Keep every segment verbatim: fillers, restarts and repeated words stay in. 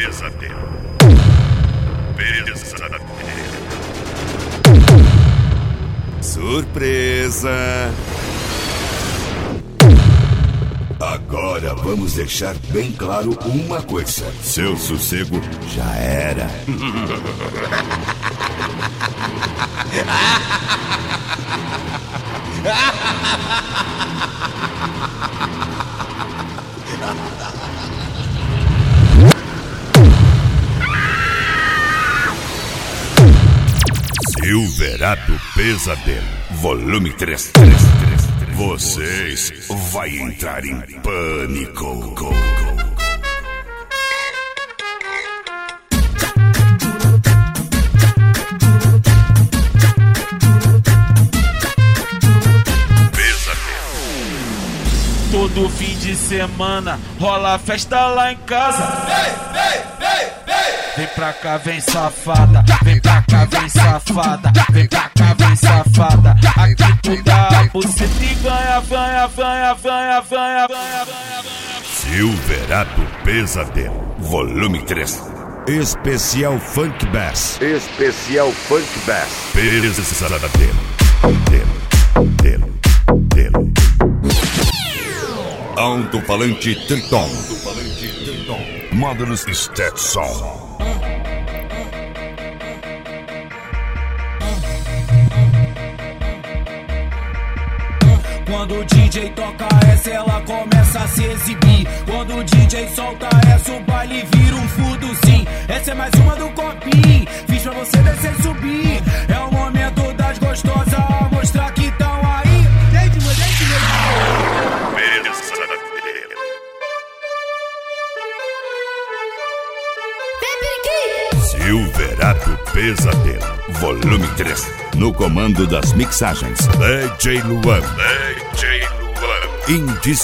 Pesadelo. Pesadelo. Surpresa! Agora vamos deixar bem claro uma coisa: seu sossego já era. Silverado Pesadelo, volume três. Vocês vão entrar em pânico. Todo fim de semana rola festa lá em casa. Ei, ei, ei, ei. Vem pra cá, vem safada. Vem pra cá, vem safada. Vem pra cá, vem safada. Aqui tu dá a buceta e ganha, ganha, ganha, ganha, ganha, ganha. Silverado Pesadelo, volume três. Especial Funk Bass. Especial Funk Bass. Pesadelo. Delo, delo, delo. Alto-falante Triton. Módulos Stetson. Quando o D J toca essa, ela começa a se exibir. Quando o D J solta essa, o baile vira um fudo sim. Essa é mais uma do copinho, fiz pra você descer e subir. É o momento das gostosas a mostrar que tão aí. Deite, deite, Silverado Pesadelo, volume três. No comando das mixagens, D J Luan. D J Luan.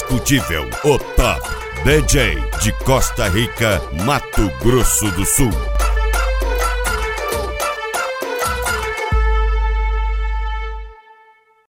Indiscutível, o top D J de Costa Rica, Mato Grosso do Sul.